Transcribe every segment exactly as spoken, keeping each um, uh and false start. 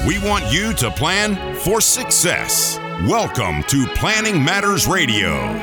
We want you to plan for success. Welcome to Planning Matters Radio.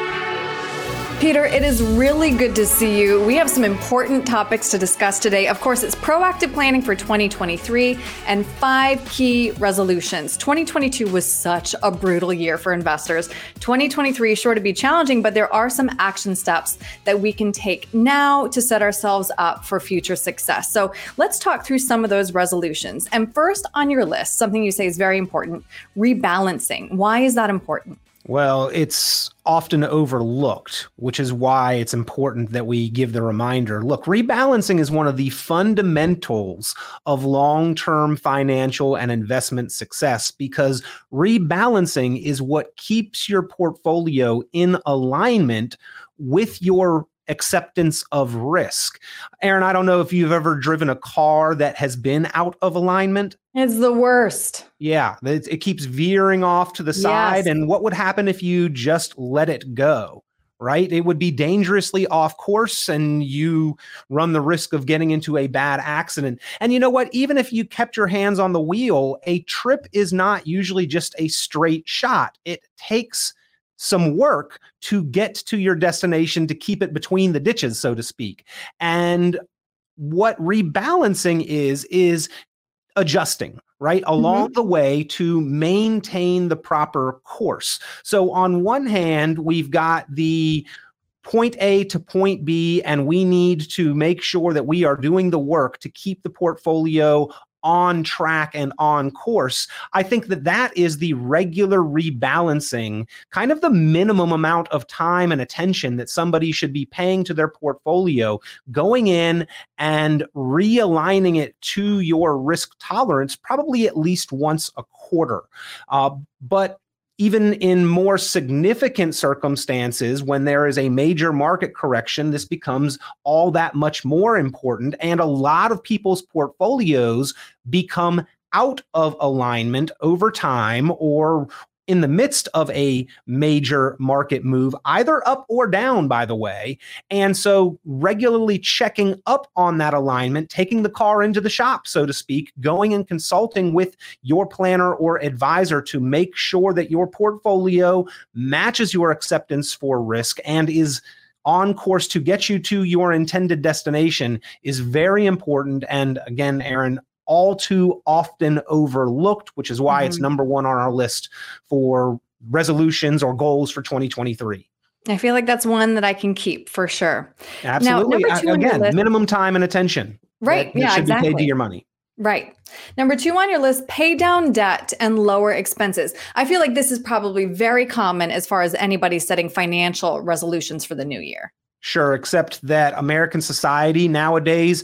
Peter, it is really good to see you. We have some important topics to discuss today. Of course, it's proactive planning for twenty twenty-three and five key resolutions. twenty twenty-two was such a brutal year for investors. twenty twenty-three is sure to be challenging, but there are some action steps that we can take now to set ourselves up for future success. So let's talk through some of those resolutions. And first on your list, something you say is very important, rebalancing. Why is that important? Well, it's often overlooked, which is why it's important that we give the reminder. Look, rebalancing is one of the fundamentals of long-term financial and investment success because rebalancing is what keeps your portfolio in alignment with your acceptance of risk. Aaron, I don't know if you've ever driven a car that has been out of alignment. It's the worst. Yeah, it, it keeps veering off to the side. Yes. And what would happen if you just let it go, right? It would be dangerously off course and you run the risk of getting into a bad accident. And you know what? Even if you kept your hands on the wheel, a trip is not usually just a straight shot. It takes some work to get to your destination, to keep it between the ditches, so to speak. And what rebalancing is, is adjusting, right, along mm-hmm. the way to maintain the proper course. So on one hand, we've got the point A to point B, and we need to make sure that we are doing the work to keep the portfolio on track and on course. I think that that is the regular rebalancing, kind of the minimum amount of time and attention that somebody should be paying to their portfolio, going in and realigning it to your risk tolerance, probably at least once a quarter. Uh, but Even in more significant circumstances, when there is a major market correction, this becomes all that much more important. And a lot of people's portfolios become out of alignment over time or in the midst of a major market move, either up or down, by the way. And so regularly checking up on that alignment, taking the car into the shop, so to speak, going and consulting with your planner or advisor to make sure that your portfolio matches your acceptance for risk and is on course to get you to your intended destination is very important. And again, Aaron, all too often overlooked, which is why mm-hmm. it's number one on our list for resolutions or goals for twenty twenty-three. I feel like that's one that I can keep for sure. Absolutely. Now, number two Again, on your list, minimum time and attention. Right. That, that yeah, should exactly. be paid to your money. Right. Number two on your list, pay down debt and lower expenses. I feel like this is probably very common as far as anybody setting financial resolutions for the new year. Sure, except that American society nowadays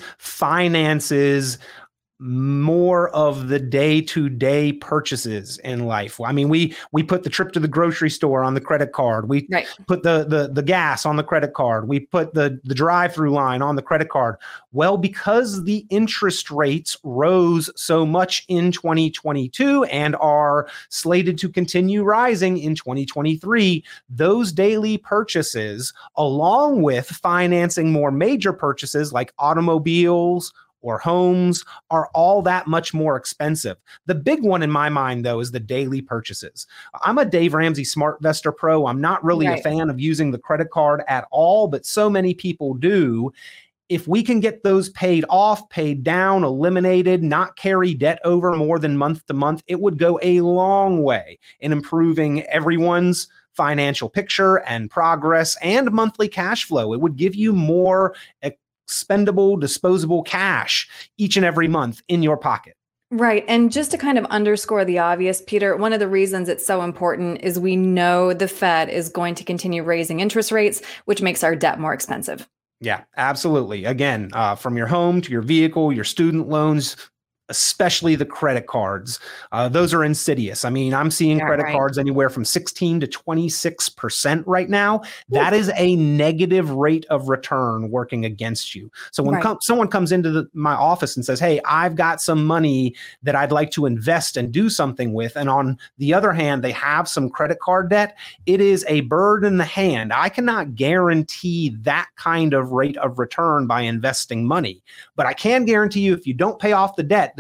finances more of the day-to-day purchases in life. I mean, we we put the trip to the grocery store on the credit card. We right. put the, the the gas on the credit card. We put the, the drive-through line on the credit card. Well, because the interest rates rose so much in twenty twenty-two and are slated to continue rising in twenty twenty-three, those daily purchases, along with financing more major purchases like automobiles or homes, are all that much more expensive. The big one in my mind, though, is the daily purchases. I'm a Dave Ramsey SmartVestor Pro. I'm not really right. a fan of using the credit card at all, but so many people do. If we can get those paid off, paid down, eliminated, not carry debt over more than month to month, it would go a long way in improving everyone's financial picture and progress and monthly cash flow. It would give you more expendable, disposable cash each and every month in your pocket. Right. And just to kind of underscore the obvious, Peter, one of the reasons it's so important is we know the Fed is going to continue raising interest rates, which makes our debt more expensive. Yeah, absolutely. Again, uh, from your home to your vehicle, your student loans, especially the credit cards. Uh, those are insidious. I mean, I'm seeing yeah, credit right. cards anywhere from sixteen to twenty-six percent right now. That Ooh. Is a negative rate of return working against you. So when right. com- someone comes into the, my office and says, hey, I've got some money that I'd like to invest and do something with, and on the other hand, they have some credit card debt, it is a bird in the hand. I cannot guarantee that kind of rate of return by investing money, but I can guarantee you if you don't pay off the debt, that that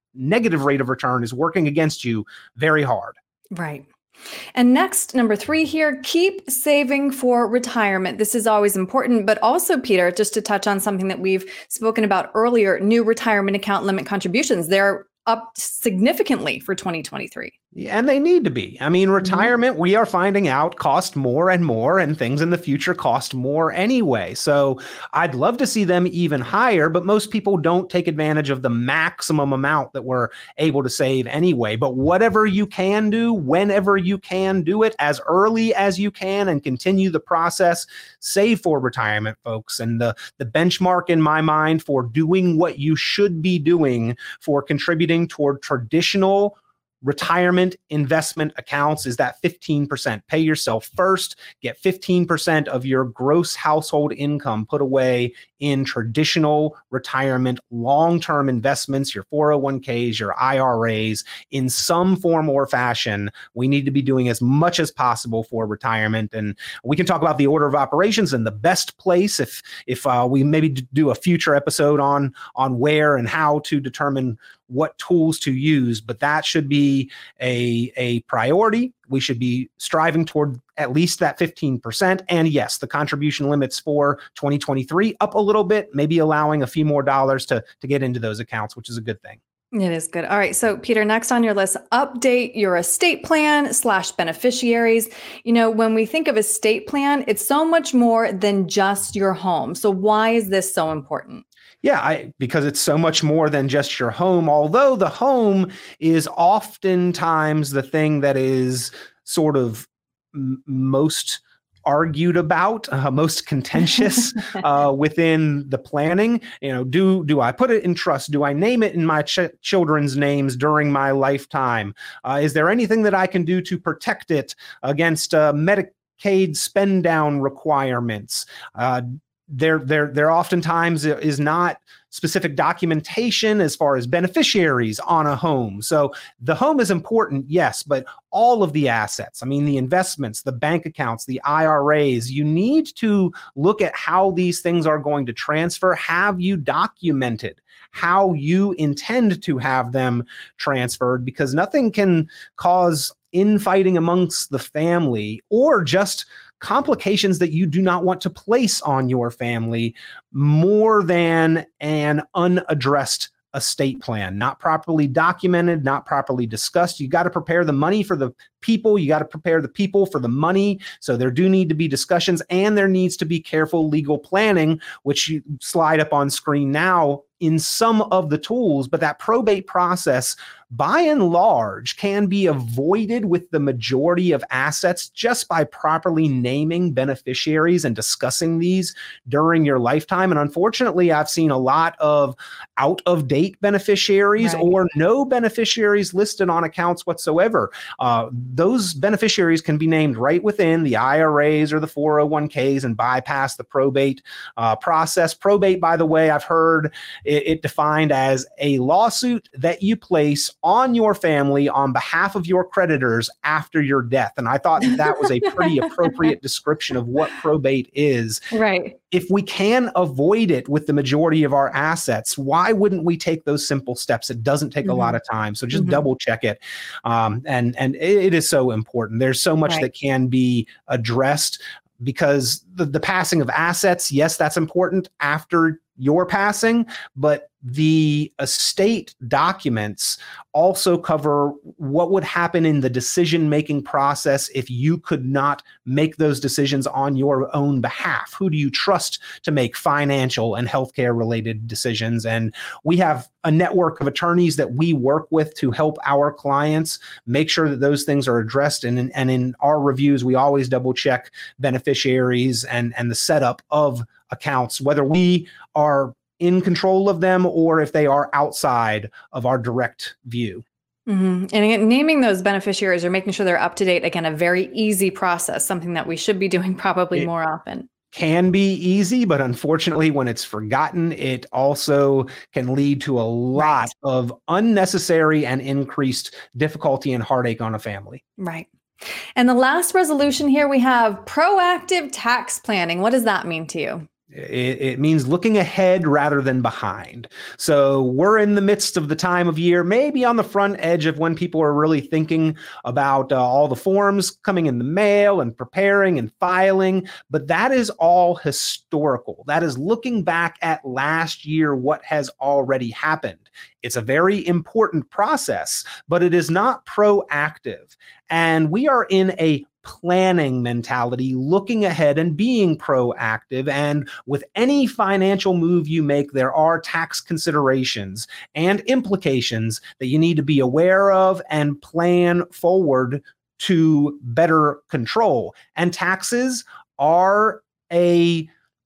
negative rate of return is working against you very hard. Right. And next, number three here, keep saving for retirement. This is always important, but also, Peter, just to touch on something that we've spoken about earlier, new retirement account limit contributions. They're up significantly for twenty twenty-three. And they need to be. I mean, retirement, we are finding out, cost more and more, and things in the future cost more anyway. So I'd love to see them even higher, but most people don't take advantage of the maximum amount that we're able to save anyway. But whatever you can do, whenever you can do it, as early as you can, and continue the process, save for retirement, folks. And the, the benchmark in my mind for doing what you should be doing for contributing toward traditional retirement investment accounts is that fifteen percent. Pay yourself first, get fifteen percent of your gross household income put away in traditional retirement long-term investments, your four oh one k's, your I R A's, in some form or fashion. We need to be doing as much as possible for retirement. And we can talk about the order of operations and the best place if if uh, we maybe do a future episode on on where and how to determine what tools to use, but that should be a, a priority. We should be striving toward at least that fifteen percent. And yes, the contribution limits for twenty twenty-three up a little bit, maybe allowing a few more dollars to, to get into those accounts, which is a good thing. It is good. All right. So Peter, next on your list, update your estate plan slash beneficiaries. You know, when we think of estate plan, it's so much more than just your home. So why is this so important? Yeah, I, because it's so much more than just your home, although the home is oftentimes the thing that is sort of m- most argued about, uh, most contentious uh, within the planning. You know, do do I put it in trust? Do I name it in my ch- children's names during my lifetime? Uh, is there anything that I can do to protect it against uh, Medicaid spend down requirements? Uh, There, there, there oftentimes is not specific documentation as far as beneficiaries on a home. So the home is important, yes, but all of the assets, I mean, the investments, the bank accounts, the I R A's, you need to look at how these things are going to transfer. Have you documented how you intend to have them transferred? Because nothing can cause infighting amongst the family or just complications that you do not want to place on your family more than an unaddressed estate plan, not properly documented, not properly discussed. You got to prepare the money for the people. You got to prepare the people for the money. So there do need to be discussions, and there needs to be careful legal planning, which you slide up on screen now in some of the tools. But that probate process, by and large, can be avoided with the majority of assets just by properly naming beneficiaries and discussing these during your lifetime. And unfortunately, I've seen a lot of out-of-date beneficiaries right. or no beneficiaries listed on accounts whatsoever. Uh, those beneficiaries can be named right within the I R A's or the four oh one k's and bypass the probate uh, process. Probate, by the way, I've heard it, it defined as a lawsuit that you place on your family on behalf of your creditors after your death. And I thought that, that was a pretty appropriate description of what probate is. Right. If we can avoid it with the majority of our assets, why wouldn't we take those simple steps? It doesn't take mm-hmm. a lot of time. So just mm-hmm. double check it. Um, and, and it, it is so important. There's so much right. that can be addressed because the, the passing of assets, yes, that's important after your passing, but the estate documents also cover what would happen in the decision-making process if you could not make those decisions on your own behalf. Who do you trust to make financial and healthcare related decisions? And we have a network of attorneys that we work with to help our clients make sure that those things are addressed. And in, and in our reviews, we always double check beneficiaries and, and the setup of accounts, whether we are in control of them or if they are outside of our direct view. Mm-hmm. And again, naming those beneficiaries or making sure they're up to date, again, a very easy process, something that we should be doing probably it more often. Can be easy, but unfortunately, when it's forgotten, it also can lead to a lot right. of unnecessary and increased difficulty and heartache on a family. Right. And the last resolution here, we have proactive tax planning. What does that mean to you? It, it means looking ahead rather than behind. So we're in the midst of the time of year, maybe on the front edge of when people are really thinking about uh, all the forms coming in the mail and preparing and filing. But that is all historical. That is looking back at last year, what has already happened. It's a very important process, but it is not proactive. And we are in a planning mentality, looking ahead and being proactive. And with any financial move you make, there are tax considerations and implications that you need to be aware of and plan forward to better control. And taxes are a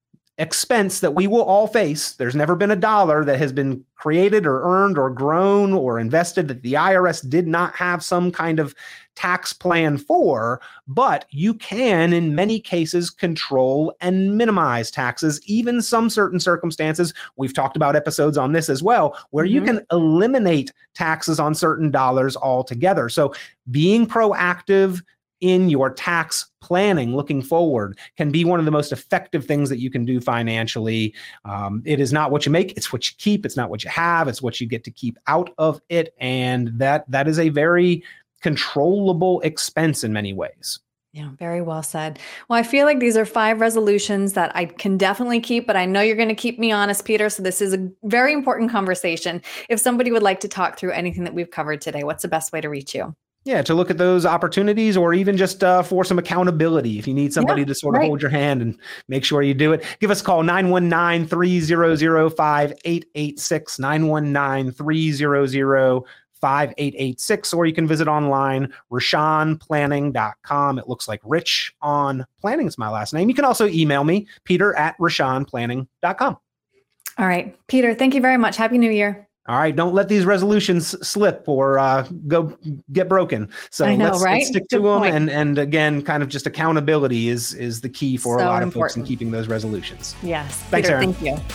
expense that we will all face. There's never been a dollar that has been created or earned or grown or invested that the I R S did not have some kind of tax plan for, but you can, in many cases, control and minimize taxes, even some certain circumstances. We've talked about episodes on this as well, where mm-hmm. you can eliminate taxes on certain dollars altogether. So being proactive in your tax planning, looking forward, can be one of the most effective things that you can do financially. Um, it is not what you make, it's what you keep. It's not what you have, it's what you get to keep out of it. And that that is a very controllable expense in many ways. Yeah, very well said. Well, I feel like these are five resolutions that I can definitely keep, but I know you're going to keep me honest, Peter. So this is a very important conversation. If somebody would like to talk through anything that we've covered today, what's the best way to reach you? Yeah, to look at those opportunities, or even just uh, for some accountability. If you need somebody yeah, to sort of right. hold your hand and make sure you do it, give us a call, nine one nine, three hundred, five eight eight six, nine one nine, three hundred, five eight eight six, or you can visit online, rashan planning dot com. It looks like Rich on Planning is my last name. You can also email me, peter at rashan planning dot com. All right, Peter, thank you very much. Happy New Year. All right, don't let these resolutions slip or uh, go get broken. So I know, let's, right? let's stick Good to them. point. And and again, kind of just accountability is is the key for So a lot of important. folks in keeping those resolutions. Yes. Thanks, Peter, Aaron. thank you.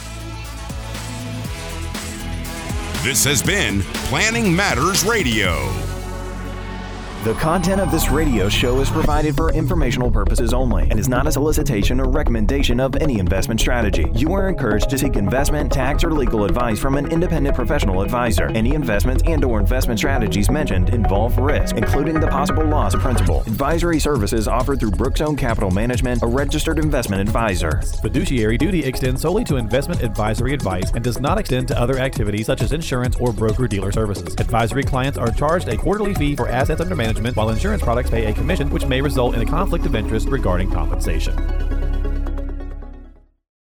This has been Planning Matters Radio. The content of this radio show is provided for informational purposes only and is not a solicitation or recommendation of any investment strategy. You are encouraged to seek investment, tax, or legal advice from an independent professional advisor. Any investments and or investment strategies mentioned involve risk, including the possible loss of principal. Advisory services offered through Brookzone Capital Management, a registered investment advisor. Fiduciary duty extends solely to investment advisory advice and does not extend to other activities such as insurance or broker-dealer services. Advisory clients are charged a quarterly fee for assets under management, while insurance products pay a commission, which may result in a conflict of interest regarding compensation.